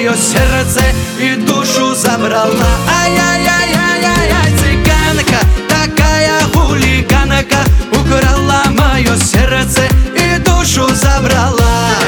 мое сердце и душу забрала. Ай-яй-яй-яй-яй-яй, цыганка, такая хулиганка, украла мое сердце и душу забрала.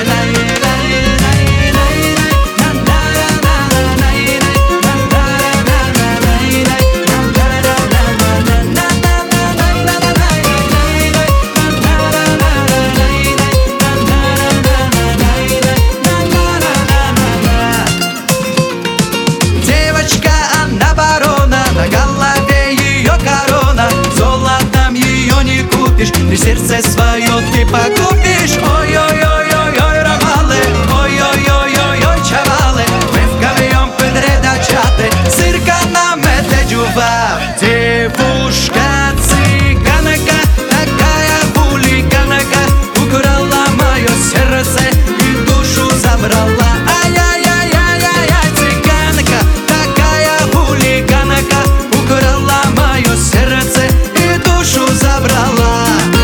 Ты сердце свое ты погубишь. Ой-ой-ой-ой-ой, ромали, ой-ой-ой-ой-ой, чавали. Мы вдвоем подрядачаты, цирка нам это дюва. Девушка цыганка, такая хулиганка, украла мое сердце и душу забрала. Ай-яй-яй-яй-яй, цыганка, такая хулиганка, украла мое сердце и душу забрала.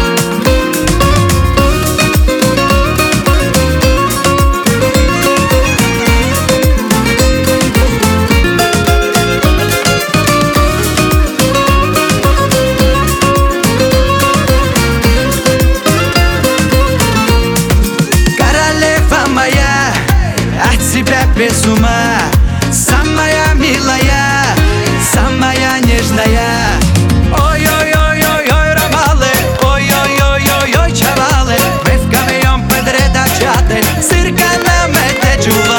Без ума, самая милая, самая нежная. Ой-ой-ой-ой-ой, ромалы, ой-ой-ой-ой-ой, чавалы. Мы вдвоем подрядачаты, цирка нам это чува.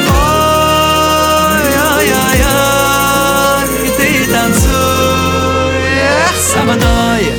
Ой-ой-ой-ой, ты танцуй со мной.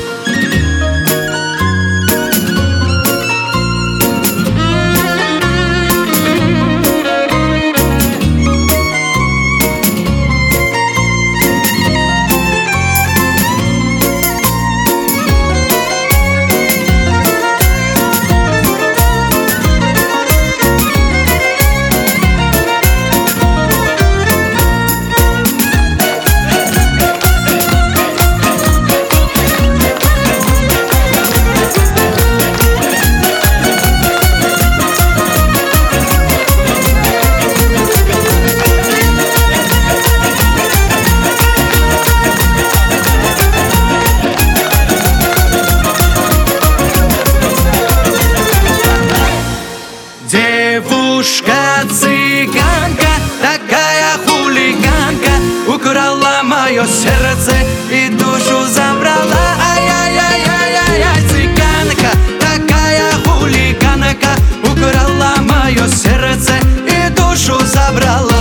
Девушка цыганка, такая хулиганка, украла мое сердце и душу забрала. Ай-яй-яй-яй-яй, цыганка, такая хулиганка, украла мое сердце и душу забрала.